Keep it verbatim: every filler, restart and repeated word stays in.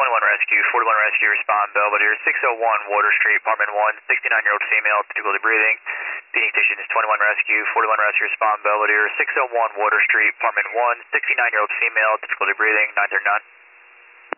twenty-one Rescue, forty-one Rescue, respond Belvedere, six oh one Water Street, apartment one, sixty-nine-year-old female, difficulty breathing. P D station is twenty-one Rescue, forty-one Rescue, respond Belvedere, six oh one Water Street, apartment one, sixty-nine-year-old female, difficulty breathing, nine thirty-nine.